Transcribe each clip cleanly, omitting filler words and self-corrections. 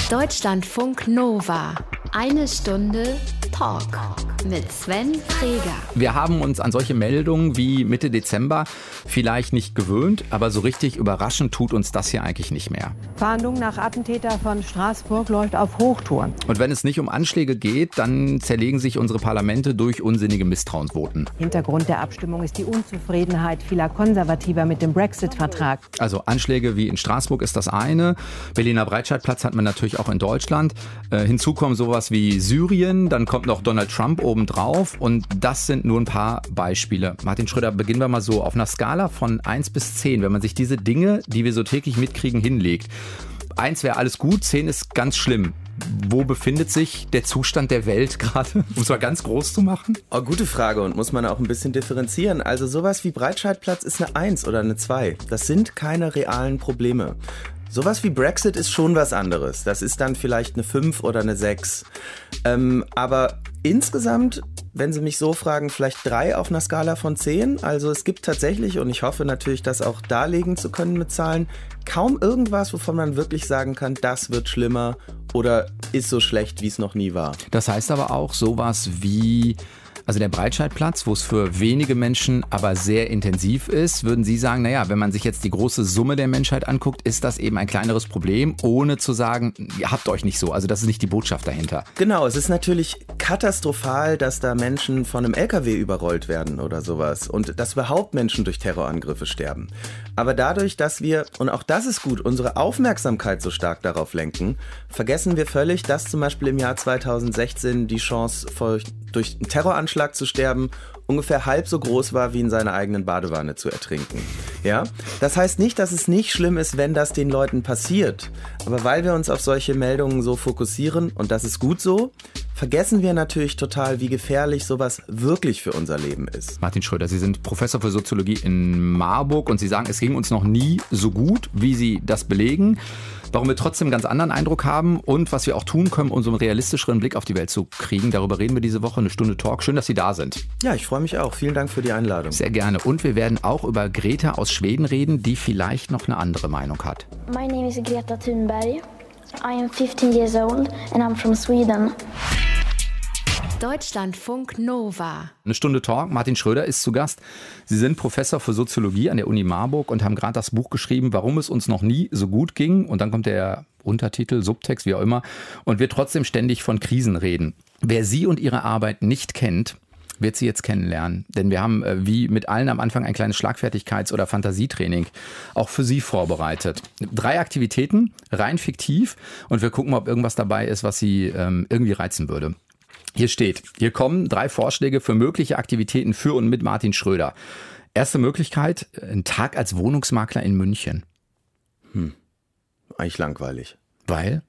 Deutschlandfunk Nova. Eine Stunde Talk mit Sven Freger. Wir haben uns an solche Meldungen wie Mitte Dezember vielleicht nicht gewöhnt, aber so richtig überraschend tut uns das hier eigentlich nicht mehr. Fahndung nach Attentäter von Straßburg läuft auf Hochtouren. Und wenn es nicht um Anschläge geht, dann zerlegen sich unsere Parlamente durch unsinnige Misstrauensvoten. Hintergrund der Abstimmung ist die Unzufriedenheit vieler Konservativer mit dem Brexit-Vertrag. Also Anschläge wie in Straßburg ist das eine. Berliner Breitscheidplatz hat man natürlich auch in Deutschland. Hinzu kommen sowas wie Syrien, dann kommt noch Donald Trump obendrauf und das sind nur ein paar Beispiele. Martin Schröder, beginnen wir mal so auf einer Skala von 1 bis 10, wenn man sich diese Dinge, die wir so täglich mitkriegen, hinlegt. 1 wäre alles gut, 10 ist ganz schlimm. Wo befindet sich der Zustand der Welt gerade, um es mal ganz groß zu machen? Oh, gute Frage und muss man auch ein bisschen differenzieren. Also sowas wie Breitscheidplatz ist eine 1 oder eine 2. Das sind keine realen Probleme. Sowas wie Brexit ist schon was anderes. Das ist dann vielleicht eine 5 oder eine 6. Aber insgesamt, wenn Sie mich so fragen, vielleicht 3 auf einer Skala von 10. Also es gibt tatsächlich, und ich hoffe natürlich, das auch darlegen zu können mit Zahlen, kaum irgendwas, wovon man wirklich sagen kann, das wird schlimmer oder ist so schlecht, wie es noch nie war. Das heißt aber auch sowas wie... Also der Breitscheidplatz, wo es für wenige Menschen aber sehr intensiv ist, würden Sie sagen, naja, wenn man sich jetzt die große Summe der Menschheit anguckt, ist das eben ein kleineres Problem, ohne zu sagen, ihr habt euch nicht so. Also das ist nicht die Botschaft dahinter. Genau, es ist natürlich katastrophal, dass da Menschen von einem LKW überrollt werden oder sowas und dass überhaupt Menschen durch Terrorangriffe sterben. Aber dadurch, dass wir, und auch das ist gut, unsere Aufmerksamkeit so stark darauf lenken, vergessen wir völlig, dass zum Beispiel im Jahr 2016 die Chance durch einen Terroranschlag zu sterben ungefähr halb so groß war, wie in seiner eigenen Badewanne zu ertrinken. Ja? Das heißt nicht, dass es nicht schlimm ist, wenn das den Leuten passiert. Aber weil wir uns auf solche Meldungen so fokussieren, und das ist gut so, vergessen wir natürlich total, wie gefährlich sowas wirklich für unser Leben ist. Martin Schröder, Sie sind Professor für Soziologie in Marburg und Sie sagen, es ging uns noch nie so gut, wie Sie das belegen. Warum wir trotzdem einen ganz anderen Eindruck haben und was wir auch tun können, um so einen realistischeren Blick auf die Welt zu kriegen. Darüber reden wir diese Woche, eine Stunde Talk. Schön, dass Sie da sind. Ja, ich freue mich auch. Vielen Dank für die Einladung. Sehr gerne. Und wir werden auch über Greta aus Schweden reden, die vielleicht noch eine andere Meinung hat. My name is Greta Thunberg. I am 15 years old and I'm from Sweden. Deutschlandfunk Nova. Eine Stunde Talk. Martin Schröder ist zu Gast. Sie sind Professor für Soziologie an der Uni Marburg und haben gerade das Buch geschrieben, warum es uns noch nie so gut ging. Und dann kommt der Untertitel, Subtext, wie auch immer. Und wir trotzdem ständig von Krisen reden. Wer Sie und Ihre Arbeit nicht kennt, wird Sie jetzt kennenlernen. Denn wir haben, wie mit allen am Anfang, ein kleines Schlagfertigkeits- oder Fantasietraining auch für Sie vorbereitet. 3 Aktivitäten, rein fiktiv. Und wir gucken mal, ob irgendwas dabei ist, was Sie irgendwie reizen würde. Hier kommen 3 Vorschläge für mögliche Aktivitäten für und mit Martin Schröder. Erste Möglichkeit, ein Tag als Wohnungsmakler in München. Eigentlich langweilig. Weil?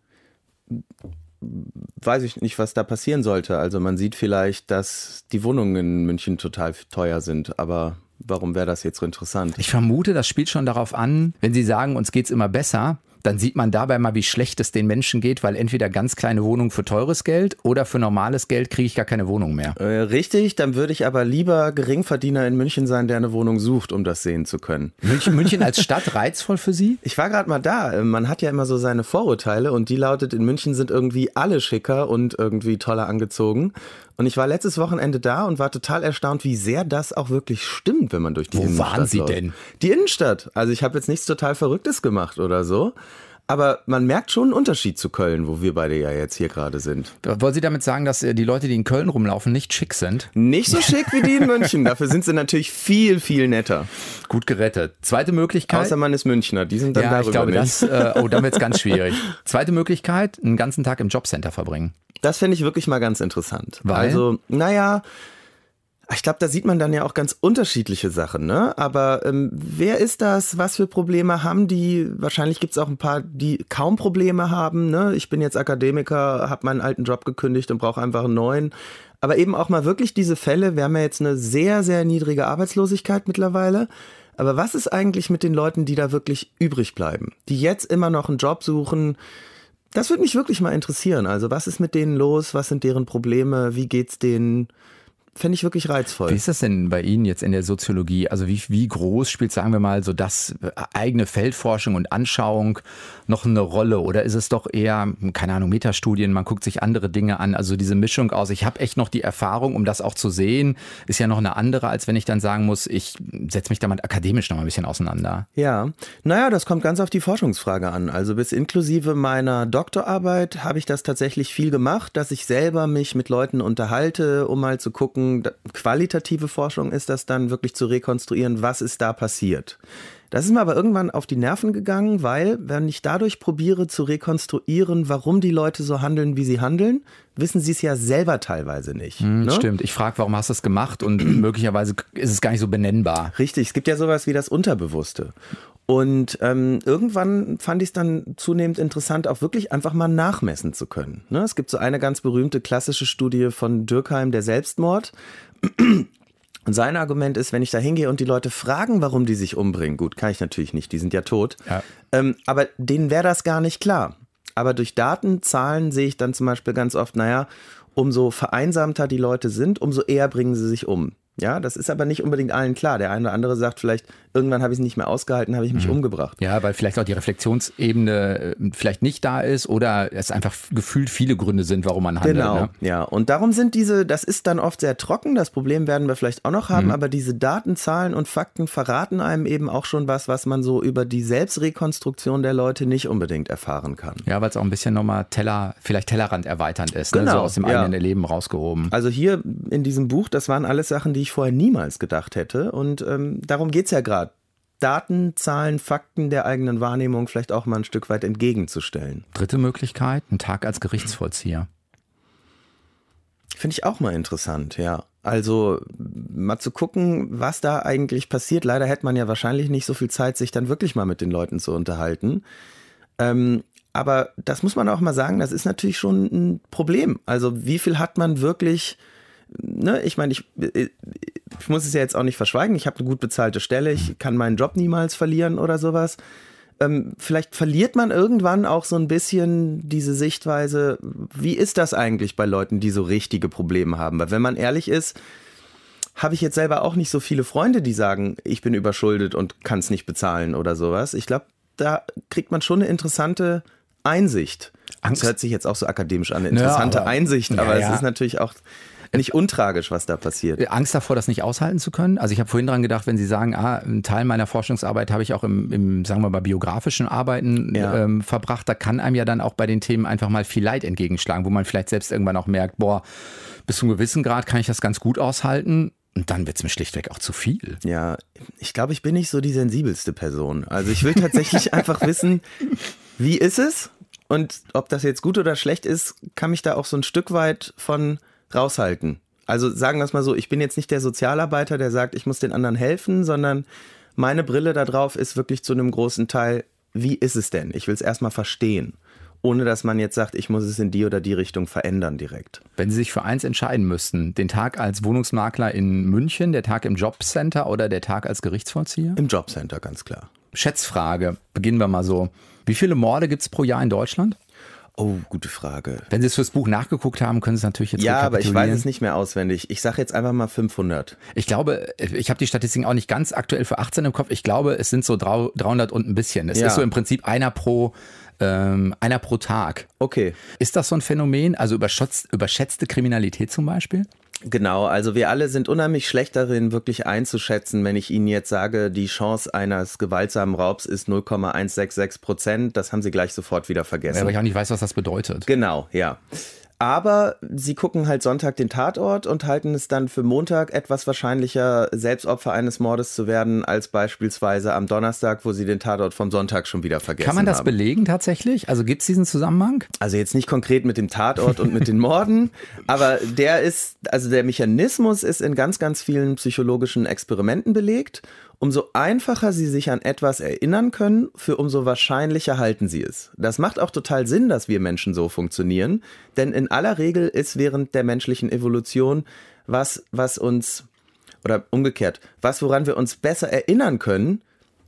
Weiß ich nicht, was da passieren sollte. Also man sieht vielleicht, dass die Wohnungen in München total teuer sind, aber warum wäre das jetzt so interessant? Ich vermute, das spielt schon darauf an, wenn Sie sagen, uns geht's immer besser, dann sieht man dabei mal, wie schlecht es den Menschen geht, weil entweder ganz kleine Wohnungen für teures Geld oder für normales Geld kriege ich gar keine Wohnung mehr. Richtig, dann würde ich aber lieber Geringverdiener in München sein, der eine Wohnung sucht, um das sehen zu können. München als Stadt reizvoll für Sie? Ich war gerade mal da. Man hat ja immer so seine Vorurteile und die lautet, in München sind irgendwie alle schicker und irgendwie toller angezogen. Und ich war letztes Wochenende da und war total erstaunt, wie sehr das auch wirklich stimmt, wenn man durch die Innenstadt läuft. Wo waren Sie denn? Die Innenstadt. Also ich habe jetzt nichts total Verrücktes gemacht oder so. Aber man merkt schon einen Unterschied zu Köln, wo wir beide ja jetzt hier gerade sind. Wollen Sie damit sagen, dass die Leute, die in Köln rumlaufen, nicht schick sind? Nicht so schick wie die in München. Dafür sind sie natürlich viel, viel netter. Gut gerettet. Zweite Möglichkeit. Außer man ist Münchner. Die sind dann darüber ich glaube, nicht. Dann wird es ganz schwierig. Zweite Möglichkeit, einen ganzen Tag im Jobcenter verbringen. Das fände ich wirklich mal ganz interessant. Weil? Also, naja... Ich glaube, da sieht man dann ja auch ganz unterschiedliche Sachen, ne? Aber wer ist das? Was für Probleme haben die? Wahrscheinlich gibt es auch ein paar, die kaum Probleme haben, ne? Ich bin jetzt Akademiker, habe meinen alten Job gekündigt und brauche einfach einen neuen. Aber eben auch mal wirklich diese Fälle. Wir haben ja jetzt eine sehr, sehr niedrige Arbeitslosigkeit mittlerweile. Aber was ist eigentlich mit den Leuten, die da wirklich übrig bleiben? Die jetzt immer noch einen Job suchen? Das würde mich wirklich mal interessieren. Also was ist mit denen los? Was sind deren Probleme? Wie geht's denen? fände ich wirklich reizvoll. Wie ist das denn bei Ihnen jetzt in der Soziologie? Also wie groß spielt, sagen wir mal, so das eigene Feldforschung und Anschauung noch eine Rolle? Oder ist es doch eher, keine Ahnung, Metastudien, man guckt sich andere Dinge an, also diese Mischung aus, ich habe echt noch die Erfahrung, um das auch zu sehen, ist ja noch eine andere, als wenn ich dann sagen muss, ich setze mich damit akademisch noch mal ein bisschen auseinander. Ja, naja, das kommt ganz auf die Forschungsfrage an. Also bis inklusive meiner Doktorarbeit habe ich das tatsächlich viel gemacht, dass ich selber mich mit Leuten unterhalte, um mal zu gucken, qualitative Forschung ist das dann wirklich zu rekonstruieren, was ist da passiert. Das ist mir aber irgendwann auf die Nerven gegangen, weil wenn ich dadurch probiere zu rekonstruieren, warum die Leute so handeln, wie sie handeln, wissen sie es ja selber teilweise nicht. Ne? Stimmt, ich frage, warum hast du es gemacht und möglicherweise ist es gar nicht so benennbar. Richtig, es gibt ja sowas wie das Unterbewusste. Und irgendwann fand ich es dann zunehmend interessant, auch wirklich einfach mal nachmessen zu können. Ne? Es gibt so eine ganz berühmte klassische Studie von Durkheim, der Selbstmord. Und sein Argument ist, wenn ich da hingehe und die Leute fragen, warum die sich umbringen, gut, kann ich natürlich nicht, die sind ja tot, ja. Aber denen wäre das gar nicht klar. Aber durch Daten, Zahlen sehe ich dann zum Beispiel ganz oft, naja, umso vereinsamter die Leute sind, umso eher bringen sie sich um. Ja, das ist aber nicht unbedingt allen klar. Der eine oder andere sagt vielleicht, irgendwann habe ich es nicht mehr ausgehalten, habe ich mich umgebracht. Ja, weil vielleicht auch die Reflexionsebene vielleicht nicht da ist oder es einfach gefühlt viele Gründe sind, warum man handelt. Genau, ne? ja. Und darum sind das ist dann oft sehr trocken, das Problem werden wir vielleicht auch noch haben, aber diese Daten, Zahlen und Fakten verraten einem eben auch schon was man so über die Selbstrekonstruktion der Leute nicht unbedingt erfahren kann. Ja, weil es auch ein bisschen nochmal vielleicht Tellerrand erweiternd ist, genau, ne? So aus dem eigenen Erleben rausgehoben. Also hier in diesem Buch, das waren alles Sachen, die ich vorher niemals gedacht hätte und darum geht's ja gerade. Daten, Zahlen, Fakten der eigenen Wahrnehmung vielleicht auch mal ein Stück weit entgegenzustellen. Dritte Möglichkeit, ein Tag als Gerichtsvollzieher. Finde ich auch mal interessant, ja. Also mal zu gucken, was da eigentlich passiert. Leider hätte man ja wahrscheinlich nicht so viel Zeit, sich dann wirklich mal mit den Leuten zu unterhalten. Aber das muss man auch mal sagen, das ist natürlich schon ein Problem. Also wie viel hat man wirklich... Ne, ich meine, ich muss es ja jetzt auch nicht verschweigen, ich habe eine gut bezahlte Stelle, ich kann meinen Job niemals verlieren oder sowas. Vielleicht verliert man irgendwann auch so ein bisschen diese Sichtweise, wie ist das eigentlich bei Leuten, die so richtige Probleme haben? Weil wenn man ehrlich ist, habe ich jetzt selber auch nicht so viele Freunde, die sagen, ich bin überschuldet und kann es nicht bezahlen oder sowas. Ich glaube, da kriegt man schon eine interessante Einsicht. Das hört sich jetzt auch so akademisch an, eine interessante Einsicht, aber es ist natürlich auch... nicht untragisch, was da passiert. Angst davor, das nicht aushalten zu können? Also ich habe vorhin dran gedacht, wenn Sie sagen, einen Teil meiner Forschungsarbeit habe ich auch im sagen wir mal, biografischen Arbeiten verbracht, da kann einem ja dann auch bei den Themen einfach mal viel Leid entgegenschlagen, wo man vielleicht selbst irgendwann auch merkt, bis zu einem gewissen Grad kann ich das ganz gut aushalten. Und dann wird es mir schlichtweg auch zu viel. Ja, ich glaube, ich bin nicht so die sensibelste Person. Also ich will tatsächlich einfach wissen, wie ist es? Und ob das jetzt gut oder schlecht ist, kann mich da auch so ein Stück weit von raushalten. Also sagen wir es mal so, ich bin jetzt nicht der Sozialarbeiter, der sagt, ich muss den anderen helfen, sondern meine Brille da drauf ist wirklich zu einem großen Teil, wie ist es denn? Ich will es erstmal verstehen, ohne dass man jetzt sagt, ich muss es in die oder die Richtung verändern direkt. Wenn Sie sich für eins entscheiden müssten, den Tag als Wohnungsmakler in München, der Tag im Jobcenter oder der Tag als Gerichtsvollzieher? Im Jobcenter, ganz klar. Schätzfrage, beginnen wir mal so. Wie viele Morde gibt es pro Jahr in Deutschland? Oh, gute Frage. Wenn Sie es fürs Buch nachgeguckt haben, können Sie es natürlich jetzt ja, aber ich weiß es nicht mehr auswendig. Ich sage jetzt einfach mal 500. Ich glaube, ich habe die Statistiken auch nicht ganz aktuell für 18 im Kopf. Ich glaube, es sind so 300 und ein bisschen. Es ist so im Prinzip einer pro Tag. Okay. Ist das so ein Phänomen? Also überschätzte Kriminalität zum Beispiel? Genau, also wir alle sind unheimlich schlecht darin, wirklich einzuschätzen, wenn ich Ihnen jetzt sage, die Chance eines gewaltsamen Raubs ist 0,166%, das haben Sie gleich sofort wieder vergessen. Ja, aber ich auch nicht weiß, was das bedeutet. Genau, ja. Aber sie gucken halt Sonntag den Tatort und halten es dann für Montag etwas wahrscheinlicher, Selbstopfer eines Mordes zu werden, als beispielsweise am Donnerstag, wo sie den Tatort vom Sonntag schon wieder vergessen haben. Kann man das belegen tatsächlich? Also gibt es diesen Zusammenhang? Also jetzt nicht konkret mit dem Tatort und mit den Morden, aber der Mechanismus ist in ganz, ganz vielen psychologischen Experimenten belegt. Umso einfacher Sie sich an etwas erinnern können, für umso wahrscheinlicher halten Sie es. Das macht auch total Sinn, dass wir Menschen so funktionieren, denn in aller Regel ist während der menschlichen Evolution was uns, oder umgekehrt, woran wir uns besser erinnern können,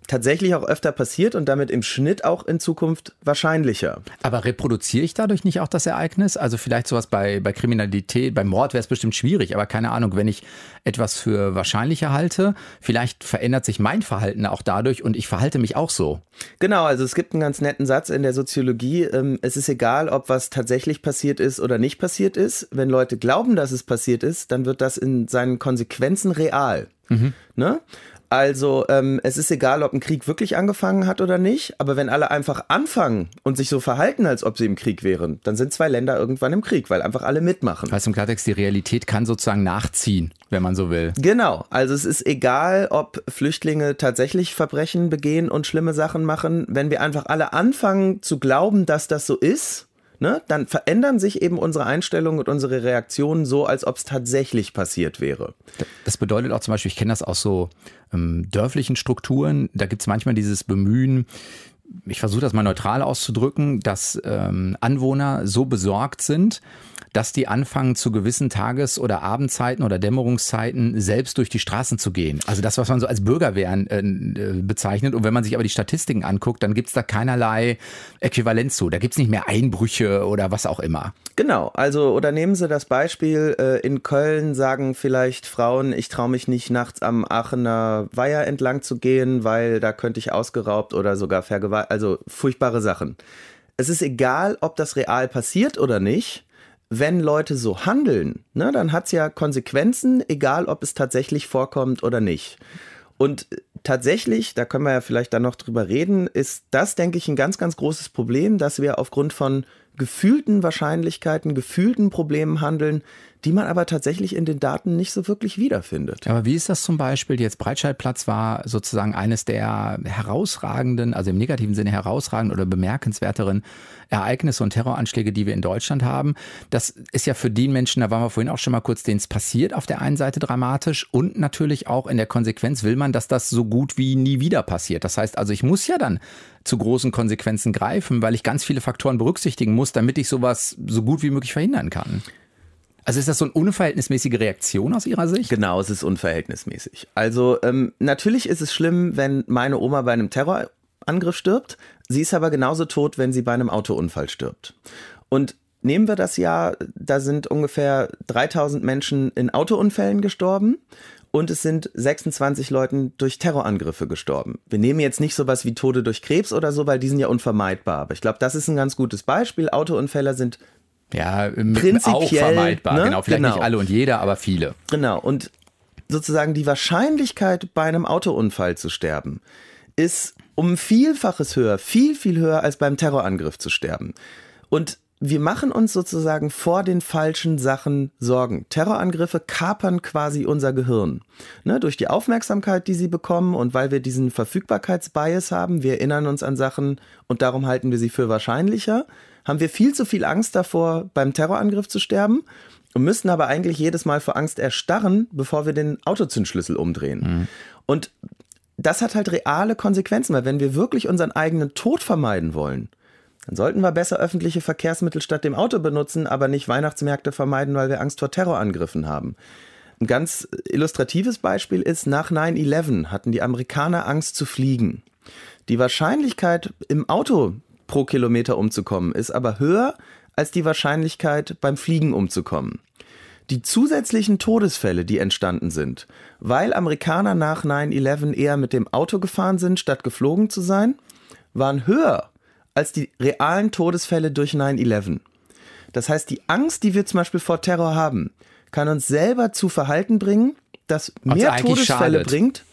tatsächlich auch öfter passiert und damit im Schnitt auch in Zukunft wahrscheinlicher. Aber reproduziere ich dadurch nicht auch das Ereignis? Also vielleicht sowas bei Kriminalität, bei Mord wäre es bestimmt schwierig, aber keine Ahnung, wenn ich etwas für wahrscheinlicher halte, vielleicht verändert sich mein Verhalten auch dadurch und ich verhalte mich auch so. Genau, also es gibt einen ganz netten Satz in der Soziologie, es ist egal, ob was tatsächlich passiert ist oder nicht passiert ist. Wenn Leute glauben, dass es passiert ist, dann wird das in seinen Konsequenzen real. Ne? Also es ist egal, ob ein Krieg wirklich angefangen hat oder nicht, aber wenn alle einfach anfangen und sich so verhalten, als ob sie im Krieg wären, dann sind zwei Länder irgendwann im Krieg, weil einfach alle mitmachen. Heißt im Klartext, die Realität kann sozusagen nachziehen, wenn man so will. Genau, also es ist egal, ob Flüchtlinge tatsächlich Verbrechen begehen und schlimme Sachen machen, wenn wir einfach alle anfangen zu glauben, dass das so ist, ne, dann verändern sich eben unsere Einstellungen und unsere Reaktionen so, als ob es tatsächlich passiert wäre. Das bedeutet auch zum Beispiel, ich kenne das aus so dörflichen Strukturen, da gibt es manchmal dieses Bemühen, ich versuche das mal neutral auszudrücken, dass Anwohner so besorgt sind, dass die anfangen, zu gewissen Tages- oder Abendzeiten oder Dämmerungszeiten selbst durch die Straßen zu gehen. Also das, was man so als Bürgerwehren bezeichnet. Und wenn man sich aber die Statistiken anguckt, dann gibt es da keinerlei Äquivalenz zu. Da gibt es nicht mehr Einbrüche oder was auch immer. Genau, also oder nehmen Sie das Beispiel, in Köln sagen vielleicht Frauen, ich traue mich nicht nachts am Aachener Weiher entlang zu gehen, weil da könnte ich ausgeraubt oder sogar vergewaltigt, also furchtbare Sachen. Es ist egal, ob das real passiert oder nicht. Wenn Leute so handeln, ne, dann hat es ja Konsequenzen, egal ob es tatsächlich vorkommt oder nicht. Und tatsächlich, da können wir ja vielleicht dann noch drüber reden, ist das, denke ich, ein ganz, ganz großes Problem, dass wir aufgrund von gefühlten Wahrscheinlichkeiten, gefühlten Problemen handeln, die man aber tatsächlich in den Daten nicht so wirklich wiederfindet. Aber wie ist das zum Beispiel? Jetzt Breitscheidplatz war sozusagen eines der herausragenden, also im negativen Sinne herausragenden oder bemerkenswerteren Ereignisse und Terroranschläge, die wir in Deutschland haben. Das ist ja für die Menschen, da waren wir vorhin auch schon mal kurz, denen es passiert, auf der einen Seite dramatisch und natürlich auch in der Konsequenz will man, dass das so gut wie nie wieder passiert. Das heißt also, ich muss ja dann zu großen Konsequenzen greifen, weil ich ganz viele Faktoren berücksichtigen muss, damit ich sowas so gut wie möglich verhindern kann. Also ist das so eine unverhältnismäßige Reaktion aus Ihrer Sicht? Genau, es ist unverhältnismäßig. Also natürlich ist es schlimm, wenn meine Oma bei einem Terrorangriff stirbt. Sie ist aber genauso tot, wenn sie bei einem Autounfall stirbt. Und nehmen wir das Jahr, da sind ungefähr 3000 Menschen in Autounfällen gestorben. Und es sind 26 Leuten durch Terrorangriffe gestorben. Wir nehmen jetzt nicht sowas wie Tode durch Krebs oder so, weil die sind ja unvermeidbar. Aber ich glaube, das ist ein ganz gutes Beispiel. Autounfälle sind prinzipiell auch vermeidbar. Ne? Genau, vielleicht nicht alle und jeder, aber viele. Genau. Und sozusagen die Wahrscheinlichkeit, bei einem Autounfall zu sterben, ist um ein Vielfaches höher, viel, viel höher, als beim Terrorangriff zu sterben. Und wir machen uns sozusagen vor den falschen Sachen Sorgen. Terrorangriffe kapern quasi unser Gehirn. Ne, durch die Aufmerksamkeit, die sie bekommen und weil wir diesen Verfügbarkeitsbias haben, wir erinnern uns an Sachen und darum halten wir sie für wahrscheinlicher, haben wir viel zu viel Angst davor, beim Terrorangriff zu sterben und müssen aber eigentlich jedes Mal vor Angst erstarren, bevor wir den Autozündschlüssel umdrehen. Und das hat halt reale Konsequenzen, weil wenn wir wirklich unseren eigenen Tod vermeiden wollen, dann sollten wir besser öffentliche Verkehrsmittel statt dem Auto benutzen, aber nicht Weihnachtsmärkte vermeiden, weil wir Angst vor Terrorangriffen haben. Ein ganz illustratives Beispiel ist, nach 9/11 hatten die Amerikaner Angst zu fliegen. Die Wahrscheinlichkeit, im Auto pro Kilometer umzukommen, ist aber höher als die Wahrscheinlichkeit, beim Fliegen umzukommen. Die zusätzlichen Todesfälle, die entstanden sind, weil Amerikaner nach 9/11 eher mit dem Auto gefahren sind, statt geflogen zu sein, waren höher als die realen Todesfälle durch 9/11. Das heißt, die Angst, die wir zum Beispiel vor Terror haben, kann uns selber zu Verhalten bringen, das mehr Todesfälle bringt,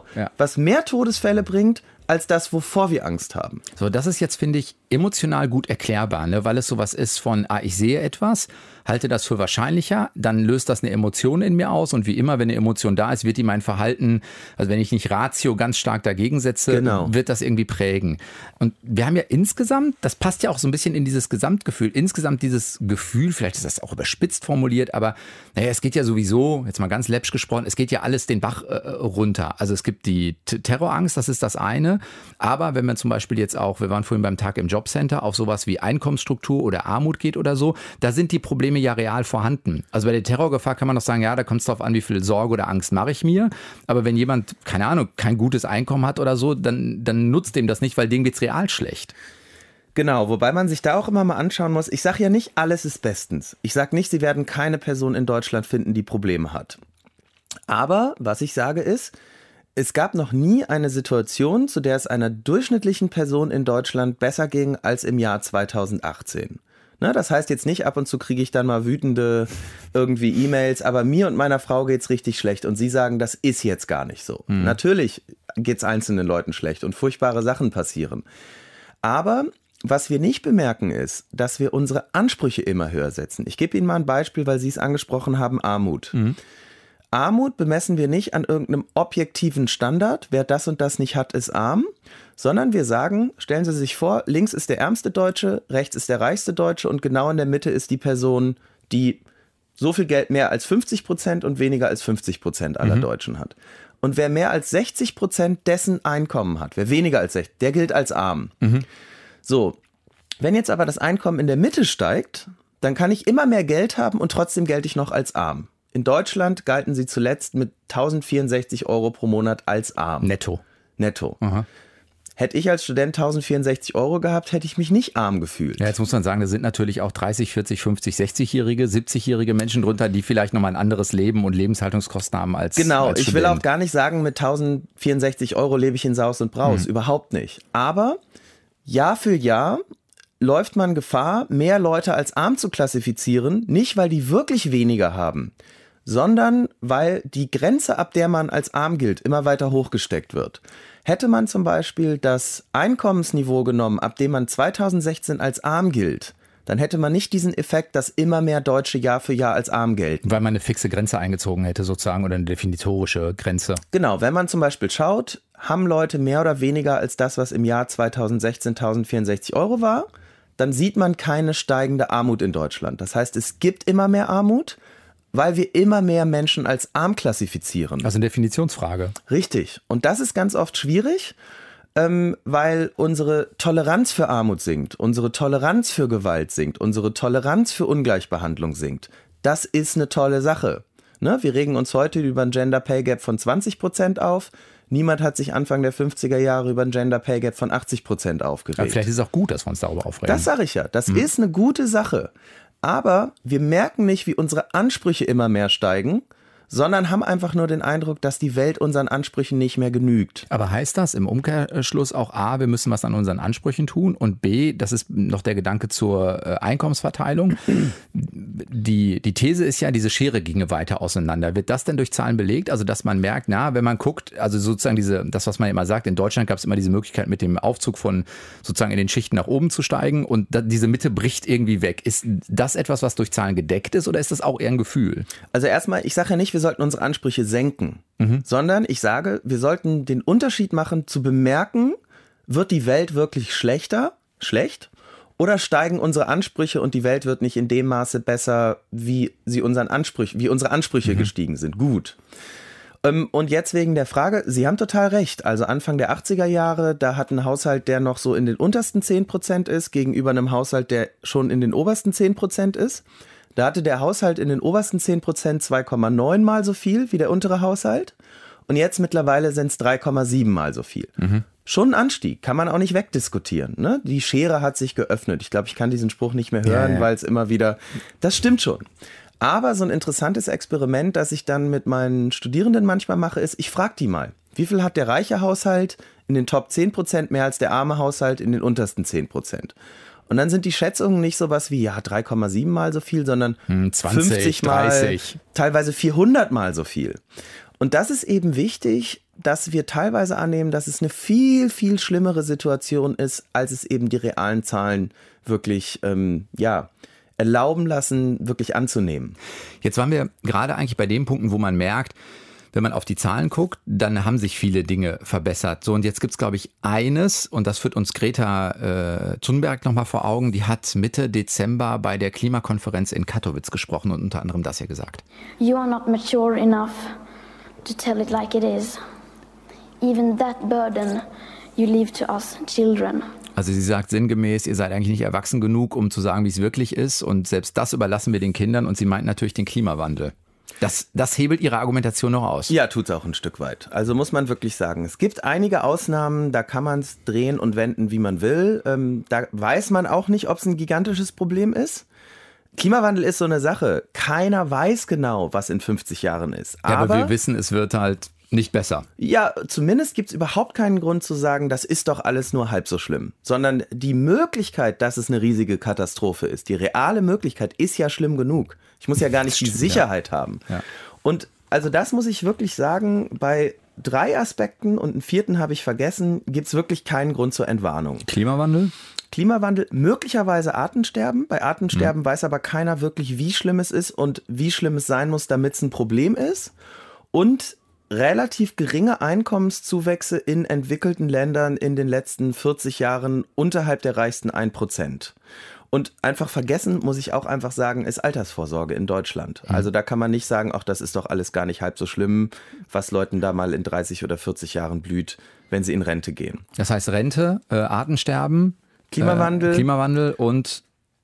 was mehr Todesfälle bringt, als das, wovor wir Angst haben. So, das ist jetzt, finde ich, emotional gut erklärbar, ne? Weil es sowas ist von, ich sehe etwas, halte das für wahrscheinlicher, dann löst das eine Emotion in mir aus und wie immer, wenn eine Emotion da ist, wird die mein Verhalten, also wenn ich nicht Ratio ganz stark dagegen setze, wird das irgendwie prägen. Und wir haben ja insgesamt, das passt ja auch so ein bisschen in dieses Gesamtgefühl, insgesamt dieses Gefühl, vielleicht ist das auch überspitzt formuliert, aber naja, es geht ja sowieso, jetzt mal ganz läppsch gesprochen, es geht ja alles den Bach runter. Also es gibt die Terrorangst, das ist das eine, aber wenn man zum Beispiel jetzt auch, wir waren vorhin beim Tag im Jobcenter, auf sowas wie Einkommensstruktur oder Armut geht oder so, da sind die Probleme Probleme ja real vorhanden. Also bei der Terrorgefahr kann man doch sagen, ja, da kommt es darauf an, wie viel Sorge oder Angst mache ich mir. Aber wenn jemand, keine Ahnung, kein gutes Einkommen hat oder so, dann nutzt dem das nicht, weil dem geht's real schlecht. Genau, wobei man sich da auch immer mal anschauen muss, ich sage ja nicht, alles ist bestens. Ich sage nicht, Sie werden keine Person in Deutschland finden, die Probleme hat. Aber was ich sage ist, es gab noch nie eine Situation, zu der es einer durchschnittlichen Person in Deutschland besser ging als im Jahr 2018. Ne, das heißt jetzt nicht, ab und zu kriege ich dann mal wütende irgendwie E-Mails, aber mir und meiner Frau geht's richtig schlecht und sie sagen, das ist jetzt gar nicht so. Natürlich geht's einzelnen Leuten schlecht und furchtbare Sachen passieren. Aber was wir nicht bemerken ist, dass wir unsere Ansprüche immer höher setzen. Ich gebe Ihnen mal ein Beispiel, weil Sie es angesprochen haben, Armut. Armut bemessen wir nicht an irgendeinem objektiven Standard. Wer das und das nicht hat, ist arm. Sondern wir sagen, stellen Sie sich vor, links ist der ärmste Deutsche, rechts ist der reichste Deutsche und genau in der Mitte ist die Person, die so viel Geld mehr als 50% und weniger als 50% aller Deutschen hat. Und wer mehr als 60% dessen Einkommen hat, wer weniger als 60%, der gilt als arm. So, wenn jetzt aber das Einkommen in der Mitte steigt, dann kann ich immer mehr Geld haben und trotzdem gelte ich noch als arm. In Deutschland galten sie zuletzt mit 1.064 € pro Monat als arm. Netto. Aha. Hätte ich als Student 1.064 € gehabt, hätte ich mich nicht arm gefühlt. Ja, jetzt muss man sagen, da sind natürlich auch 30, 40, 50, 60-Jährige, 70-jährige Menschen drunter, die vielleicht nochmal ein anderes Leben und Lebenshaltungskosten haben als Genau, als ich will auch gar nicht sagen, mit 1.064 € lebe ich in Saus und Braus. Überhaupt nicht. Aber Jahr für Jahr läuft man Gefahr, mehr Leute als arm zu klassifizieren, nicht weil die wirklich weniger haben, sondern weil die Grenze, ab der man als arm gilt, immer weiter hochgesteckt wird. Hätte man zum Beispiel das Einkommensniveau genommen, ab dem man 2016 als arm gilt, dann hätte man nicht diesen Effekt, dass immer mehr Deutsche Jahr für Jahr als arm gelten. Weil man eine fixe Grenze eingezogen hätte sozusagen oder eine definitorische Grenze. Genau, wenn man zum Beispiel schaut, haben Leute mehr oder weniger als das, was im Jahr 2016 1.064 € war, dann sieht man keine steigende Armut in Deutschland. Das heißt, es gibt immer mehr Armut, weil wir immer mehr Menschen als arm klassifizieren. Also eine Definitionsfrage. Richtig. Und das ist ganz oft schwierig, weil unsere Toleranz für Armut sinkt, unsere Toleranz für Gewalt sinkt, unsere Toleranz für Ungleichbehandlung sinkt. Das ist eine tolle Sache. Ne? Wir regen uns heute über ein Gender Pay Gap von 20% auf. Niemand hat sich Anfang der 50er Jahre über ein Gender Pay Gap von 80% aufgeregt. Aber vielleicht ist es auch gut, dass wir uns darüber aufregen. Das sage ich ja. Das ist eine gute Sache. Aber wir merken nicht, wie unsere Ansprüche immer mehr steigen, sondern haben einfach nur den Eindruck, dass die Welt unseren Ansprüchen nicht mehr genügt. Aber heißt das im Umkehrschluss auch A, wir müssen was an unseren Ansprüchen tun und B, das ist noch der Gedanke zur Einkommensverteilung. Die These ist ja, diese Schere ginge weiter auseinander. Wird das denn durch Zahlen belegt? Also dass man merkt, wenn man guckt, also sozusagen das, was man immer sagt, in Deutschland gab es immer diese Möglichkeit mit dem Aufzug von sozusagen in den Schichten nach oben zu steigen und diese Mitte bricht irgendwie weg. Ist das etwas, was durch Zahlen gedeckt ist oder ist das auch eher ein Gefühl? Also erstmal, ich sage ja nicht, wir sollten unsere Ansprüche senken, sondern ich sage, wir sollten den Unterschied machen, zu bemerken, wird die Welt wirklich schlecht oder steigen unsere Ansprüche und die Welt wird nicht in dem Maße besser, wie unsere Ansprüche gestiegen sind. Gut. Und jetzt wegen der Frage, Sie haben total recht, also Anfang der 80er Jahre, da hat ein Haushalt, der noch so in den untersten 10% ist, gegenüber einem Haushalt, der schon in den obersten 10% ist. Da hatte der Haushalt in den obersten 10% 2,9 mal so viel wie der untere Haushalt. Und jetzt mittlerweile sind es 3,7 mal so viel. Schon ein Anstieg, kann man auch nicht wegdiskutieren. Ne? Die Schere hat sich geöffnet. Ich glaube, ich kann diesen Spruch nicht mehr hören, weil es immer wieder... Das stimmt schon. Aber so ein interessantes Experiment, das ich dann mit meinen Studierenden manchmal mache, ist, ich frage die mal, wie viel hat der reiche Haushalt in den Top 10% mehr als der arme Haushalt in den untersten 10%? Und dann sind die Schätzungen nicht sowas wie 3,7 mal so viel, sondern 20, 50 mal, 30. Teilweise 400 mal so viel. Und das ist eben wichtig, dass wir teilweise annehmen, dass es eine viel, viel schlimmere Situation ist, als es eben die realen Zahlen wirklich erlauben lassen, wirklich anzunehmen. Jetzt waren wir gerade eigentlich bei den Punkten, wo man merkt, wenn man auf die Zahlen guckt, dann haben sich viele Dinge verbessert. So, und jetzt gibt's, glaube ich, eines, und das führt uns Greta Thunberg nochmal vor Augen, die hat Mitte Dezember bei der Klimakonferenz in Katowice gesprochen und unter anderem das hier gesagt. You are not mature enough to tell it like it is. Even that burden you leave to us children. Also sie sagt sinngemäß, ihr seid eigentlich nicht erwachsen genug, um zu sagen, wie es wirklich ist. Und selbst das überlassen wir den Kindern. Und sie meint natürlich den Klimawandel. Das hebelt ihre Argumentation noch aus. Ja, tut es auch ein Stück weit. Also muss man wirklich sagen, es gibt einige Ausnahmen, da kann man es drehen und wenden, wie man will. Da weiß man auch nicht, ob es ein gigantisches Problem ist. Klimawandel ist so eine Sache. Keiner weiß genau, was in 50 Jahren ist. Ja, aber wir wissen, es wird halt nicht besser. Ja, zumindest gibt es überhaupt keinen Grund zu sagen, das ist doch alles nur halb so schlimm. Sondern die Möglichkeit, dass es eine riesige Katastrophe ist, die reale Möglichkeit ist ja schlimm genug. Ich muss ja gar nicht die Sicherheit haben. Ja. Und also das muss ich wirklich sagen, bei 3 Aspekten und einen 4. habe ich vergessen, gibt es wirklich keinen Grund zur Entwarnung. Klimawandel, möglicherweise Artensterben. Bei Artensterben weiß aber keiner wirklich, wie schlimm es ist und wie schlimm es sein muss, damit es ein Problem ist. Und relativ geringe Einkommenszuwächse in entwickelten Ländern in den letzten 40 Jahren unterhalb der reichsten 1%. Und einfach vergessen, muss ich auch einfach sagen, ist Altersvorsorge in Deutschland. Also da kann man nicht sagen, ach, das ist doch alles gar nicht halb so schlimm, was Leuten da mal in 30 oder 40 Jahren blüht, wenn sie in Rente gehen. Das heißt Rente, Artensterben, Klimawandel und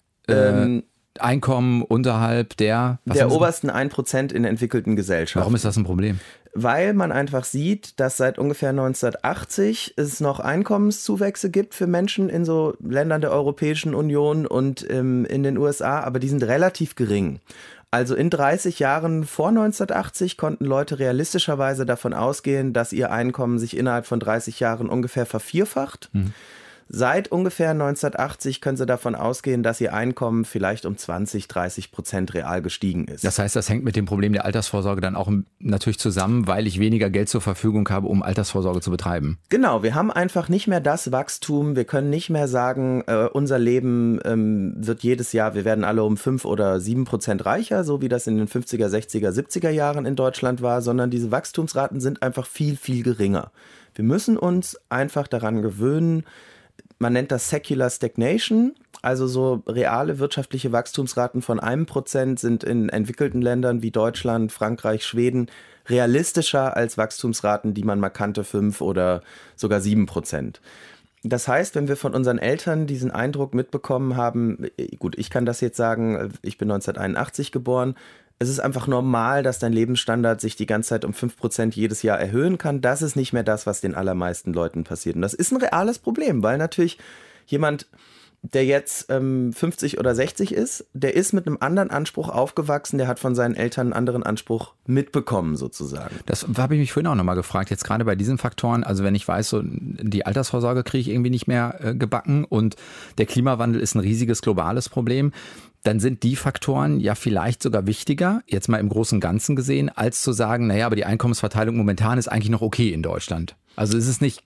Einkommen unterhalb der obersten 1% in entwickelten Gesellschaften. Warum ist das ein Problem? Weil man einfach sieht, dass seit ungefähr 1980 es noch Einkommenszuwächse gibt für Menschen in so Ländern der Europäischen Union und in den USA, aber die sind relativ gering. Also in 30 Jahren vor 1980 konnten Leute realistischerweise davon ausgehen, dass ihr Einkommen sich innerhalb von 30 Jahren ungefähr vervierfacht. Seit ungefähr 1980 können sie davon ausgehen, dass ihr Einkommen vielleicht um 20-30% real gestiegen ist. Das heißt, das hängt mit dem Problem der Altersvorsorge dann auch natürlich zusammen, weil ich weniger Geld zur Verfügung habe, um Altersvorsorge zu betreiben. Genau, wir haben einfach nicht mehr das Wachstum. Wir können nicht mehr sagen, unser Leben wird jedes Jahr, wir werden alle um 5 oder 7% reicher, so wie das in den 50er, 60er, 70er Jahren in Deutschland war, sondern diese Wachstumsraten sind einfach viel, viel geringer. Wir müssen uns einfach daran gewöhnen. Man nennt das Secular Stagnation, also so reale wirtschaftliche Wachstumsraten von 1% sind in entwickelten Ländern wie Deutschland, Frankreich, Schweden realistischer als Wachstumsraten, die man mal kannte, 5 oder sogar 7%. Das heißt, wenn wir von unseren Eltern diesen Eindruck mitbekommen haben, gut, ich kann das jetzt sagen, ich bin 1981 geboren, es ist einfach normal, dass dein Lebensstandard sich die ganze Zeit um 5% jedes Jahr erhöhen kann. Das ist nicht mehr das, was den allermeisten Leuten passiert. Und das ist ein reales Problem, weil natürlich jemand, der jetzt 50 oder 60 ist, der ist mit einem anderen Anspruch aufgewachsen, der hat von seinen Eltern einen anderen Anspruch mitbekommen sozusagen. Das habe ich mich vorhin auch nochmal gefragt, jetzt gerade bei diesen Faktoren, also wenn ich weiß, so die Altersvorsorge kriege ich irgendwie nicht mehr gebacken und der Klimawandel ist ein riesiges globales Problem, dann sind die Faktoren ja vielleicht sogar wichtiger, jetzt mal im Großen und Ganzen gesehen, als zu sagen, naja, aber die Einkommensverteilung momentan ist eigentlich noch okay in Deutschland. Also sind nicht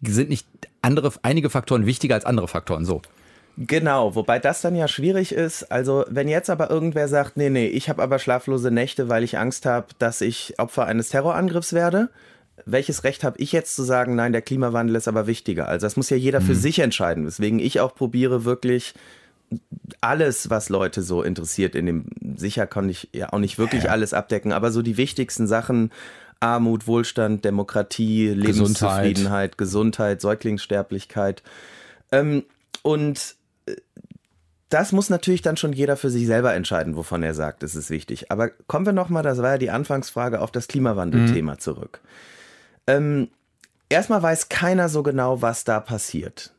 einige Faktoren wichtiger als andere Faktoren, so. Genau, wobei das dann ja schwierig ist. Also wenn jetzt aber irgendwer sagt, nee, ich habe aber schlaflose Nächte, weil ich Angst habe, dass ich Opfer eines Terrorangriffs werde, welches Recht habe ich jetzt zu sagen, nein, der Klimawandel ist aber wichtiger? Also das muss ja jeder für sich entscheiden, weswegen ich auch probiere wirklich alles, was Leute so interessiert, sicher kann ich ja auch nicht wirklich alles abdecken, aber so die wichtigsten Sachen, Armut, Wohlstand, Demokratie, Lebenszufriedenheit, Gesundheit, Säuglingssterblichkeit. Und das muss natürlich dann schon jeder für sich selber entscheiden, wovon er sagt, es ist wichtig. Aber kommen wir nochmal, das war ja die Anfangsfrage, auf das Klimawandelthema zurück. Erstmal weiß keiner so genau, was da passiert.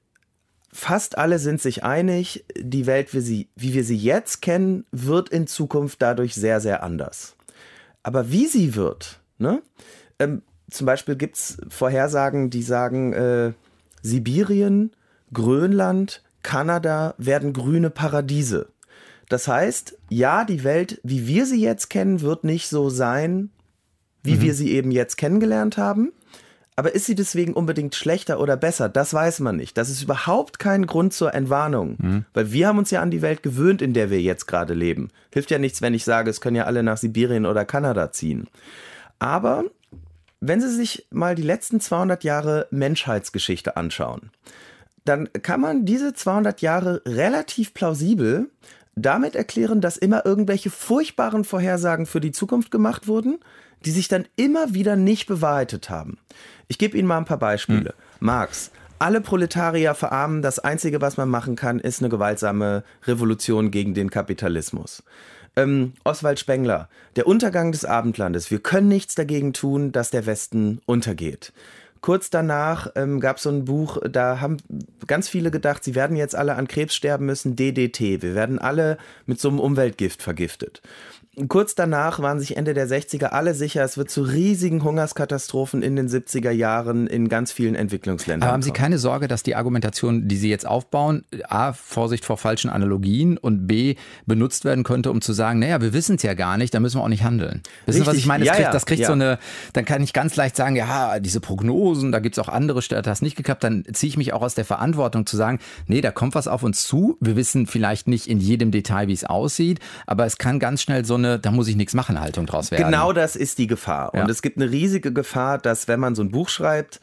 Fast alle sind sich einig, die Welt, wie wir sie jetzt kennen, wird in Zukunft dadurch sehr, sehr anders. Aber wie sie wird, ne? Zum Beispiel gibt es Vorhersagen, die sagen, Sibirien, Grönland, Kanada werden grüne Paradiese. Das heißt, ja, die Welt, wie wir sie jetzt kennen, wird nicht so sein, wie wir sie eben jetzt kennengelernt haben. Aber ist sie deswegen unbedingt schlechter oder besser? Das weiß man nicht. Das ist überhaupt kein Grund zur Entwarnung. Weil wir haben uns ja an die Welt gewöhnt, in der wir jetzt gerade leben. Hilft ja nichts, wenn ich sage, es können ja alle nach Sibirien oder Kanada ziehen. Aber wenn Sie sich mal die letzten 200 Jahre Menschheitsgeschichte anschauen, dann kann man diese 200 Jahre relativ plausibel damit erklären, dass immer irgendwelche furchtbaren Vorhersagen für die Zukunft gemacht wurden, die sich dann immer wieder nicht bewahrheitet haben. Ich gebe Ihnen mal ein paar Beispiele. Marx, alle Proletarier verarmen, das Einzige, was man machen kann, ist eine gewaltsame Revolution gegen den Kapitalismus. Oswald Spengler, der Untergang des Abendlandes. Wir können nichts dagegen tun, dass der Westen untergeht. Kurz danach gab es so ein Buch, da haben ganz viele gedacht, sie werden jetzt alle an Krebs sterben müssen, DDT. Wir werden alle mit so einem Umweltgift vergiftet. Kurz danach waren sich Ende der 60er alle sicher, es wird zu riesigen Hungerskatastrophen in den 70er Jahren in ganz vielen Entwicklungsländern Aber haben Sie keine Sorge, dass die Argumentation, die Sie jetzt aufbauen, A, Vorsicht vor falschen Analogien und B, benutzt werden könnte, um zu sagen, naja, wir wissen es ja gar nicht, da müssen wir auch nicht handeln. Wissen Sie, was ich meine? Das kriegt so eine, dann kann ich ganz leicht sagen, ja, diese Prognosen, da gibt es auch andere, da hat das nicht geklappt, dann ziehe ich mich auch aus der Verantwortung zu sagen, nee, da kommt was auf uns zu, wir wissen vielleicht nicht in jedem Detail, wie es aussieht, aber es kann ganz schnell so eine da muss ich nichts machen, Haltung draus werden. Genau das ist die Gefahr. Und es gibt eine riesige Gefahr, dass wenn man so ein Buch schreibt,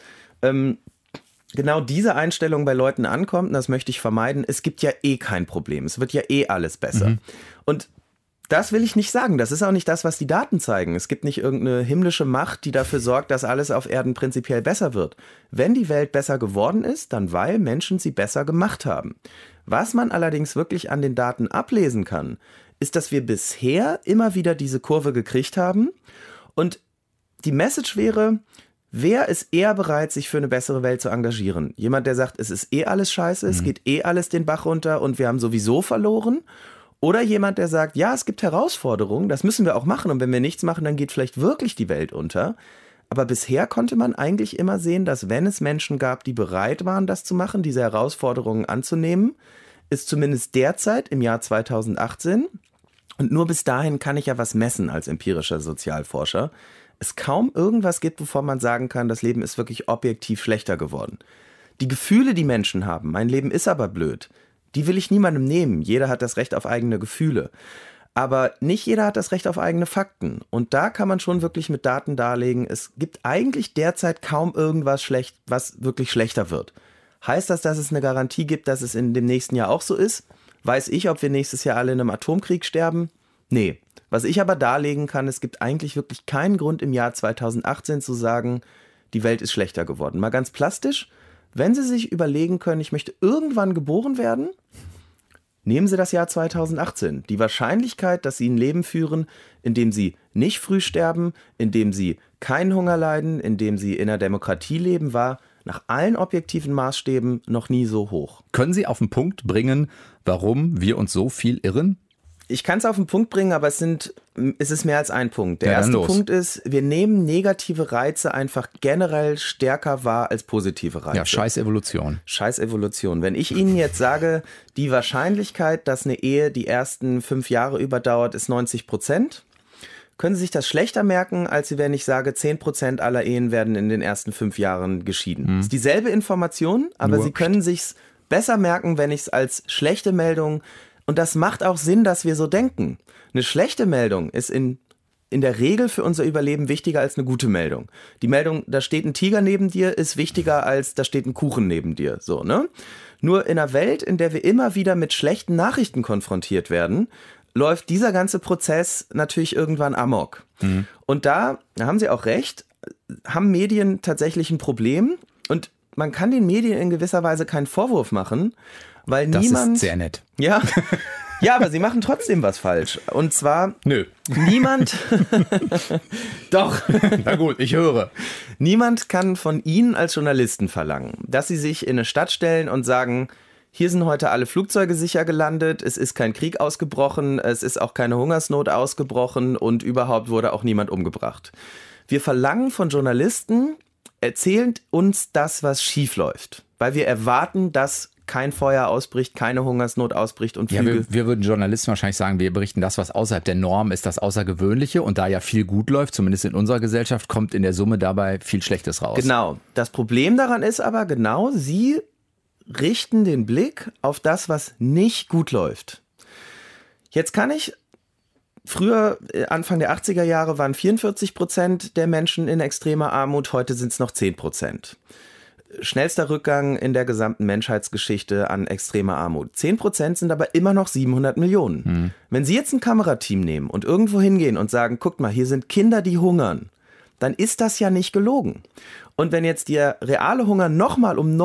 genau diese Einstellung bei Leuten ankommt, und das möchte ich vermeiden, es gibt ja eh kein Problem, es wird ja eh alles besser. Und das will ich nicht sagen, das ist auch nicht das, was die Daten zeigen. Es gibt nicht irgendeine himmlische Macht, die dafür sorgt, dass alles auf Erden prinzipiell besser wird. Wenn die Welt besser geworden ist, dann weil Menschen sie besser gemacht haben. Was man allerdings wirklich an den Daten ablesen kann, ist, dass wir bisher immer wieder diese Kurve gekriegt haben. Und die Message wäre, wer ist eher bereit, sich für eine bessere Welt zu engagieren? Jemand, der sagt, es ist eh alles scheiße, es geht eh alles den Bach runter und wir haben sowieso verloren? Oder jemand, der sagt, ja, es gibt Herausforderungen, das müssen wir auch machen und wenn wir nichts machen, dann geht vielleicht wirklich die Welt unter. Aber bisher konnte man eigentlich immer sehen, dass wenn es Menschen gab, die bereit waren, das zu machen, diese Herausforderungen anzunehmen, ist zumindest derzeit im Jahr 2018, und nur bis dahin kann ich ja was messen als empirischer Sozialforscher, es kaum irgendwas gibt, wovon man sagen kann, das Leben ist wirklich objektiv schlechter geworden. Die Gefühle, die Menschen haben, mein Leben ist aber blöd, die will ich niemandem nehmen. Jeder hat das Recht auf eigene Gefühle. Aber nicht jeder hat das Recht auf eigene Fakten. Und da kann man schon wirklich mit Daten darlegen, es gibt eigentlich derzeit kaum irgendwas was wirklich schlechter wird. Heißt das, dass es eine Garantie gibt, dass es in dem nächsten Jahr auch so ist? Weiß ich, ob wir nächstes Jahr alle in einem Atomkrieg sterben? Nee. Was ich aber darlegen kann, es gibt eigentlich wirklich keinen Grund im Jahr 2018 zu sagen, die Welt ist schlechter geworden. Mal ganz plastisch, wenn Sie sich überlegen können, ich möchte irgendwann geboren werden, nehmen Sie das Jahr 2018. Die Wahrscheinlichkeit, dass Sie ein Leben führen, in dem Sie nicht früh sterben, in dem Sie keinen Hunger leiden, in dem Sie in einer Demokratie leben, war nach allen objektiven Maßstäben noch nie so hoch. Können Sie auf den Punkt bringen, warum wir uns so viel irren? Ich kann es auf den Punkt bringen, aber es ist mehr als ein Punkt. Der erste Punkt ist, wir nehmen negative Reize einfach generell stärker wahr als positive Reize. Ja, scheiß Evolution. Scheiß Evolution. Wenn ich Ihnen jetzt sage, die Wahrscheinlichkeit, dass eine Ehe die ersten 5 Jahre überdauert, ist 90%, können Sie sich das schlechter merken, als wenn ich sage, 10% aller Ehen werden in den ersten 5 Jahren geschieden. Das ist dieselbe Information, aber Sie können sich's besser merken, wenn ich es als schlechte Meldung, und das macht auch Sinn, dass wir so denken. Eine schlechte Meldung ist in der Regel für unser Überleben wichtiger als eine gute Meldung. Die Meldung, da steht ein Tiger neben dir, ist wichtiger als da steht ein Kuchen neben dir. So, ne? Nur in einer Welt, in der wir immer wieder mit schlechten Nachrichten konfrontiert werden, läuft dieser ganze Prozess natürlich irgendwann amok. Und da haben Sie auch recht, haben Medien tatsächlich ein Problem. Und man kann den Medien in gewisser Weise keinen Vorwurf machen, weil das niemand... Das ist sehr nett. Ja, ja, aber sie machen trotzdem was falsch. Und zwar... Nö. Niemand... Doch. Na gut, ich höre. Niemand kann von Ihnen als Journalisten verlangen, dass Sie sich in eine Stadt stellen und sagen... Hier sind heute alle Flugzeuge sicher gelandet, es ist kein Krieg ausgebrochen, es ist auch keine Hungersnot ausgebrochen und überhaupt wurde auch niemand umgebracht. Wir verlangen von Journalisten, erzählt uns das, was schief läuft, weil wir erwarten, dass kein Feuer ausbricht, keine Hungersnot ausbricht und Flüge... Ja, wir würden Journalisten wahrscheinlich sagen, wir berichten das, was außerhalb der Norm ist, das Außergewöhnliche, und da ja viel gut läuft, zumindest in unserer Gesellschaft, kommt in der Summe dabei viel Schlechtes raus. Genau. Das Problem daran ist aber genau, Sie richten den Blick auf das, was nicht gut läuft. Jetzt kann ich, früher, Anfang der 80er Jahre, waren 44% der Menschen in extremer Armut, heute sind es noch 10%. Schnellster Rückgang in der gesamten Menschheitsgeschichte an extremer Armut. 10% sind aber immer noch 700 Millionen. Wenn Sie jetzt ein Kamerateam nehmen und irgendwo hingehen und sagen, guckt mal, hier sind Kinder, die hungern, dann ist das ja nicht gelogen. Und wenn jetzt der reale Hunger nochmal um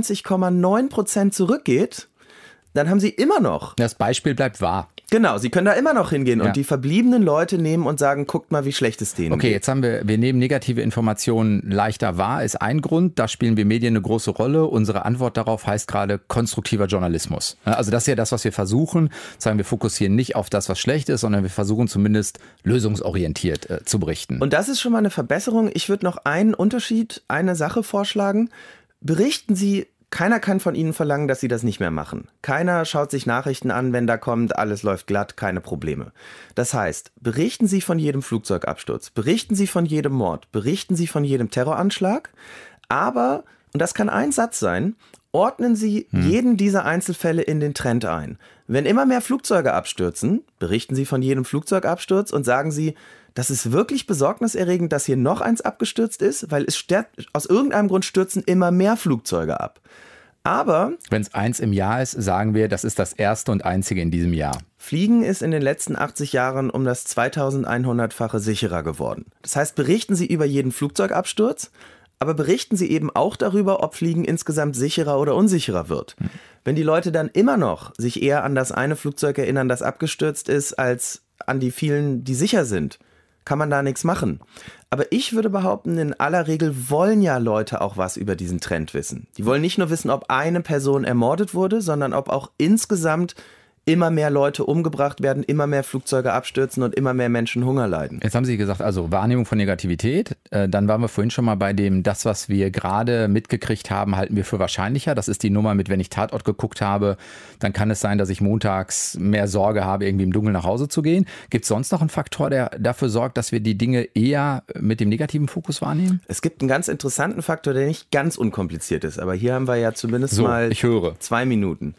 99,9% zurückgeht, dann haben sie immer noch. Das Beispiel bleibt wahr. Genau, sie können da immer noch hingehen Ja. und die verbliebenen Leute nehmen und sagen, guckt mal, wie schlecht es denen Okay, geht. jetzt haben wir nehmen negative Informationen leichter wahr, ist ein Grund. Da spielen wir Medien eine große Rolle. Unsere Antwort darauf heißt gerade konstruktiver Journalismus. Also das ist ja das, was wir versuchen. Sagen wir fokussieren nicht auf das, was schlecht ist, sondern wir versuchen zumindest lösungsorientiert zu berichten. Und das ist schon mal eine Verbesserung. Ich würde noch einen Unterschied, eine Sache vorschlagen. Berichten Sie. Keiner kann von Ihnen verlangen, dass Sie das nicht mehr machen. Keiner schaut sich Nachrichten an, wenn da kommt, alles läuft glatt, keine Probleme. Das heißt, berichten Sie von jedem Flugzeugabsturz, berichten Sie von jedem Mord, berichten Sie von jedem Terroranschlag, aber, und das kann ein Satz sein, ordnen Sie jeden dieser Einzelfälle in den Trend ein. Wenn immer mehr Flugzeuge abstürzen, berichten Sie von jedem Flugzeugabsturz und sagen Sie, das ist wirklich besorgniserregend, dass hier noch eins abgestürzt ist, weil aus irgendeinem Grund stürzen immer mehr Flugzeuge ab. Aber wenn es eins im Jahr ist, sagen wir, das ist das erste und einzige in diesem Jahr. Fliegen ist in den letzten 80 Jahren um das 2100-fache sicherer geworden. Das heißt, berichten Sie über jeden Flugzeugabsturz, aber berichten Sie eben auch darüber, ob Fliegen insgesamt sicherer oder unsicherer wird. Wenn die Leute dann immer noch sich eher an das eine Flugzeug erinnern, das abgestürzt ist, als an die vielen, die sicher sind, kann man da nichts machen. Aber ich würde behaupten, in aller Regel wollen ja Leute auch was über diesen Trend wissen. Die wollen nicht nur wissen, ob eine Person ermordet wurde, sondern ob auch insgesamt immer mehr Leute umgebracht werden, immer mehr Flugzeuge abstürzen und immer mehr Menschen Hunger leiden. Jetzt haben Sie gesagt, also Wahrnehmung von Negativität. Dann waren wir vorhin schon mal bei dem, das, was wir gerade mitgekriegt haben, halten wir für wahrscheinlicher. Das ist die Nummer mit, wenn ich Tatort geguckt habe, dann kann es sein, dass ich montags mehr Sorge habe, irgendwie im Dunkeln nach Hause zu gehen. Gibt es sonst noch einen Faktor, der dafür sorgt, dass wir die Dinge eher mit dem negativen Fokus wahrnehmen? Es gibt einen ganz interessanten Faktor, der nicht ganz unkompliziert ist, aber hier haben wir ja zumindest So, mal ich höre. 2 Minuten.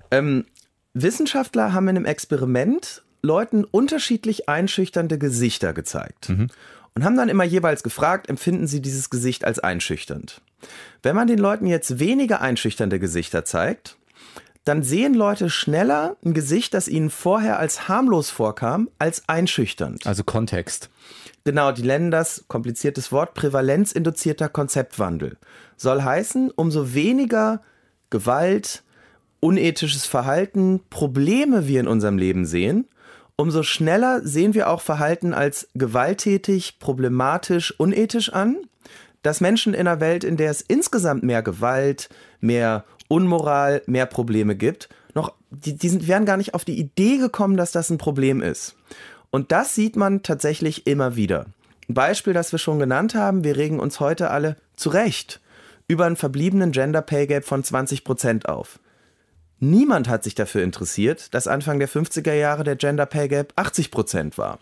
Wissenschaftler haben in einem Experiment Leuten unterschiedlich einschüchternde Gesichter gezeigt und haben dann immer jeweils gefragt, empfinden sie dieses Gesicht als einschüchternd? Wenn man den Leuten jetzt weniger einschüchternde Gesichter zeigt, dann sehen Leute schneller ein Gesicht, das ihnen vorher als harmlos vorkam, als einschüchternd. Also Kontext. Genau, die nennen das, kompliziertes Wort, prävalenzinduzierter Konzeptwandel. Soll heißen, umso weniger Gewalt, unethisches Verhalten, Probleme wir in unserem Leben sehen, umso schneller sehen wir auch Verhalten als gewalttätig, problematisch, unethisch an. Dass Menschen in einer Welt, in der es insgesamt mehr Gewalt, mehr Unmoral, mehr Probleme gibt, wären gar nicht auf die Idee gekommen, dass das ein Problem ist. Und das sieht man tatsächlich immer wieder. Ein Beispiel, das wir schon genannt haben, wir regen uns heute alle zu Recht über einen verbliebenen Gender Pay Gap von 20% auf. Niemand hat sich dafür interessiert, dass Anfang der 50er Jahre der Gender Pay Gap 80% war.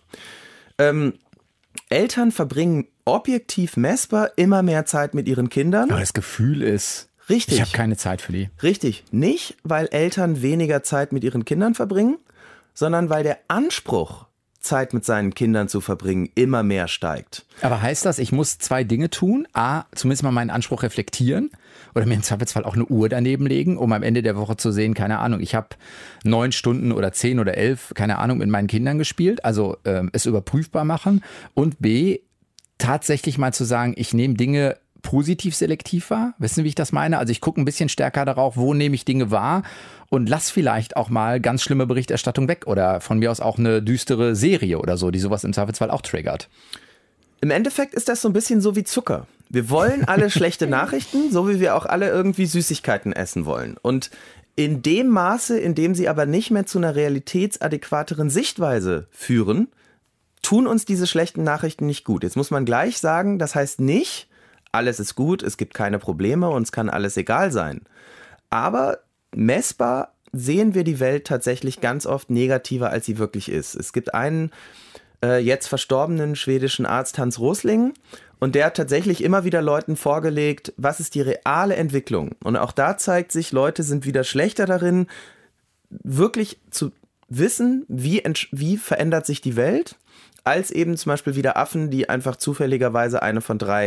Eltern verbringen objektiv messbar immer mehr Zeit mit ihren Kindern. Aber das Gefühl ist, Richtig. ich habe keine Zeit für die. Richtig. Nicht, weil Eltern weniger Zeit mit ihren Kindern verbringen, sondern weil der Anspruch, Zeit mit seinen Kindern zu verbringen, immer mehr steigt. Aber heißt das, ich muss 2 Dinge tun? A, zumindest mal meinen Anspruch reflektieren oder mir im Zweifelsfall auch eine Uhr daneben legen, um am Ende der Woche zu sehen, keine Ahnung, ich habe 9 Stunden oder 10 oder 11, keine Ahnung, mit meinen Kindern gespielt, also es überprüfbar machen. Und B, tatsächlich mal zu sagen, ich nehme Dinge positiv selektiv wahr. Wissen Sie, wie ich das meine? Also ich gucke ein bisschen stärker darauf, wo nehme ich Dinge wahr und lass vielleicht auch mal ganz schlimme Berichterstattung weg oder von mir aus auch eine düstere Serie oder so, die sowas im Zweifelsfall auch triggert. Im Endeffekt ist das so ein bisschen so wie Zucker. Wir wollen alle schlechte Nachrichten, so wie wir auch alle irgendwie Süßigkeiten essen wollen. Und in dem Maße, in dem sie aber nicht mehr zu einer realitätsadäquateren Sichtweise führen, tun uns diese schlechten Nachrichten nicht gut. Jetzt muss man gleich sagen, das heißt nicht, alles ist gut, es gibt keine Probleme, uns kann alles egal sein. Aber messbar sehen wir die Welt tatsächlich ganz oft negativer, als sie wirklich ist. Es gibt einen jetzt verstorbenen schwedischen Arzt, Hans Rosling, und der hat tatsächlich immer wieder Leuten vorgelegt, was ist die reale Entwicklung. Und auch da zeigt sich, Leute sind wieder schlechter darin, wirklich zu wissen, wie verändert sich die Welt, als eben zum Beispiel wieder Affen, die einfach zufälligerweise eine von 3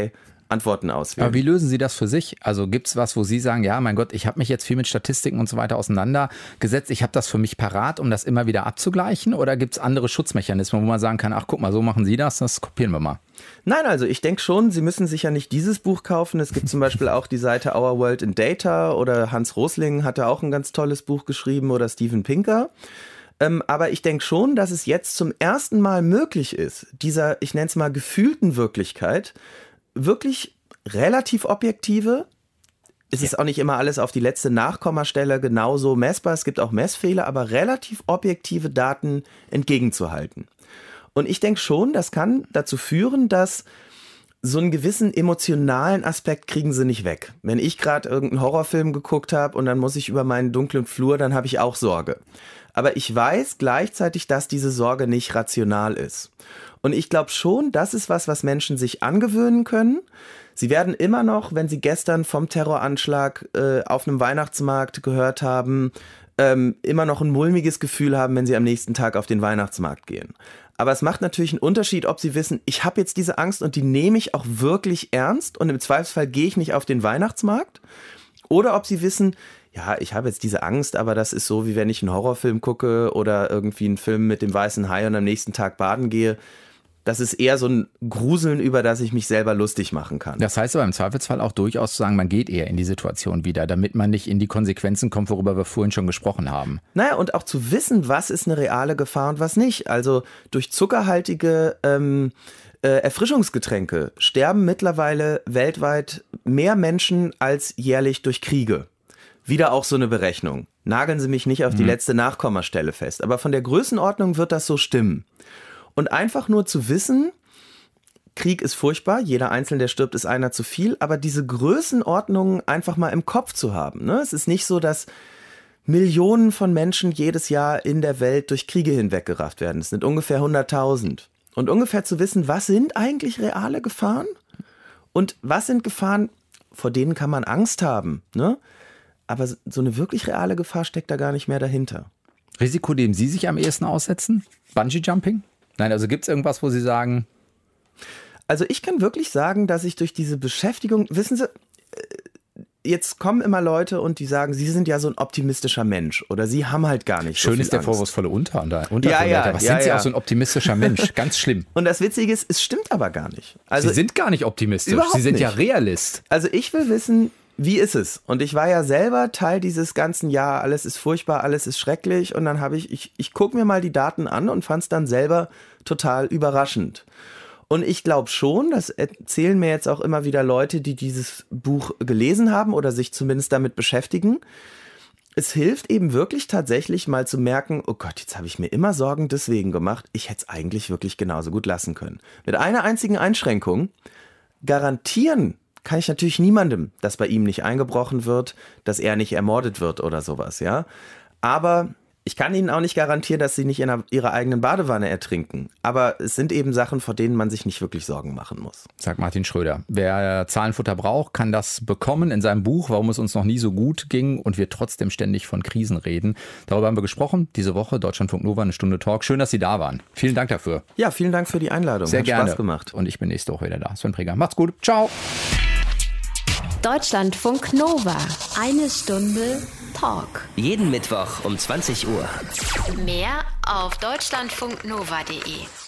Antworten auswählen. Aber wie lösen Sie das für sich? Also gibt es was, wo Sie sagen, ja, mein Gott, ich habe mich jetzt viel mit Statistiken und so weiter auseinandergesetzt. Ich habe das für mich parat, um das immer wieder abzugleichen? Oder gibt es andere Schutzmechanismen, wo man sagen kann, ach guck mal, so machen Sie das kopieren wir mal? Nein, also ich denke schon, Sie müssen sich ja nicht dieses Buch kaufen. Es gibt zum Beispiel auch die Seite Our World in Data oder Hans Rosling hatte auch ein ganz tolles Buch geschrieben oder Steven Pinker. Aber ich denke schon, dass es jetzt zum ersten Mal möglich ist, dieser, ich nenne es mal, gefühlten Wirklichkeit, wirklich relativ objektive, es ist auch nicht immer alles auf die letzte Nachkommastelle genauso messbar, es gibt auch Messfehler, aber relativ objektive Daten entgegenzuhalten. Und ich denke schon, das kann dazu führen, dass so einen gewissen emotionalen Aspekt kriegen sie nicht weg. Wenn ich gerade irgendeinen Horrorfilm geguckt habe und dann muss ich über meinen dunklen Flur, dann habe ich auch Sorge. Aber ich weiß gleichzeitig, dass diese Sorge nicht rational ist. Und ich glaube schon, das ist was Menschen sich angewöhnen können. Sie werden immer noch, wenn sie gestern vom Terroranschlag auf einem Weihnachtsmarkt gehört haben, immer noch ein mulmiges Gefühl haben, wenn sie am nächsten Tag auf den Weihnachtsmarkt gehen. Aber es macht natürlich einen Unterschied, ob sie wissen, ich habe jetzt diese Angst und die nehme ich auch wirklich ernst und im Zweifelsfall gehe ich nicht auf den Weihnachtsmarkt. Oder ob sie wissen, ja, ich habe jetzt diese Angst, aber das ist so, wie wenn ich einen Horrorfilm gucke oder irgendwie einen Film mit dem weißen Hai und am nächsten Tag baden gehe. Das ist eher so ein Gruseln, über das ich mich selber lustig machen kann. Das heißt aber im Zweifelsfall auch durchaus zu sagen, man geht eher in die Situation wieder, damit man nicht in die Konsequenzen kommt, worüber wir vorhin schon gesprochen haben. Naja, und auch zu wissen, was ist eine reale Gefahr und was nicht. Also durch zuckerhaltige Erfrischungsgetränke sterben mittlerweile weltweit mehr Menschen als jährlich durch Kriege. Wieder auch so eine Berechnung. Nageln Sie mich nicht auf die letzte Nachkommastelle fest. Aber von der Größenordnung wird das so stimmen. Und einfach nur zu wissen, Krieg ist furchtbar, jeder Einzelne, der stirbt, ist einer zu viel, aber diese Größenordnung einfach mal im Kopf zu haben. Ne? Es ist nicht so, dass Millionen von Menschen jedes Jahr in der Welt durch Kriege hinweggerafft werden. Es sind ungefähr 100.000. Und ungefähr zu wissen, was sind eigentlich reale Gefahren und was sind Gefahren, vor denen kann man Angst haben. Ne? Aber so eine wirklich reale Gefahr steckt da gar nicht mehr dahinter. Risiko, dem Sie sich am ehesten aussetzen? Bungee-Jumping? Nein, also gibt es irgendwas, wo Sie sagen? Also ich kann wirklich sagen, dass ich durch diese Beschäftigung, wissen Sie, jetzt kommen immer Leute und die sagen, Sie sind ja so ein optimistischer Mensch oder Sie haben halt gar nicht so viel Schön ist der Angst. vorwurfsvolle Unterton. Ja, Was sind Sie auch so ein optimistischer Mensch? Ganz schlimm. Und das Witzige ist, es stimmt aber gar nicht. Also, Sie sind gar nicht optimistisch. Überhaupt Sie sind nicht. ja Realist. Also ich will wissen, wie ist es? Und ich war ja selber Teil dieses ganzen Jahr, alles ist furchtbar, alles ist schrecklich. Und dann habe ich gucke mir mal die Daten an und fand es dann selber total überraschend. Und ich glaube schon, das erzählen mir jetzt auch immer wieder Leute, die dieses Buch gelesen haben oder sich zumindest damit beschäftigen. Es hilft eben wirklich tatsächlich mal zu merken, oh Gott, jetzt habe ich mir immer Sorgen deswegen gemacht. Ich hätte es eigentlich wirklich genauso gut lassen können. Mit einer einzigen Einschränkung, garantieren kann ich natürlich niemandem, dass bei ihm nicht eingebrochen wird, dass er nicht ermordet wird oder sowas, ja. Aber ich kann Ihnen auch nicht garantieren, dass Sie nicht in Ihrer eigenen Badewanne ertrinken. Aber es sind eben Sachen, vor denen man sich nicht wirklich Sorgen machen muss. Sagt Martin Schröder. Wer Zahlenfutter braucht, kann das bekommen in seinem Buch, warum es uns noch nie so gut ging und wir trotzdem ständig von Krisen reden. Darüber haben wir gesprochen. Diese Woche Deutschlandfunk Nova, eine Stunde Talk. Schön, dass Sie da waren. Vielen Dank dafür. Ja, vielen Dank für die Einladung. Sehr gerne. Hat Spaß gemacht. Und ich bin nächste Woche wieder da. Sven Preger. Macht's gut. Ciao. Deutschlandfunk Nova. Eine Stunde Talk. Jeden Mittwoch um 20 Uhr. Mehr auf deutschlandfunknova.de.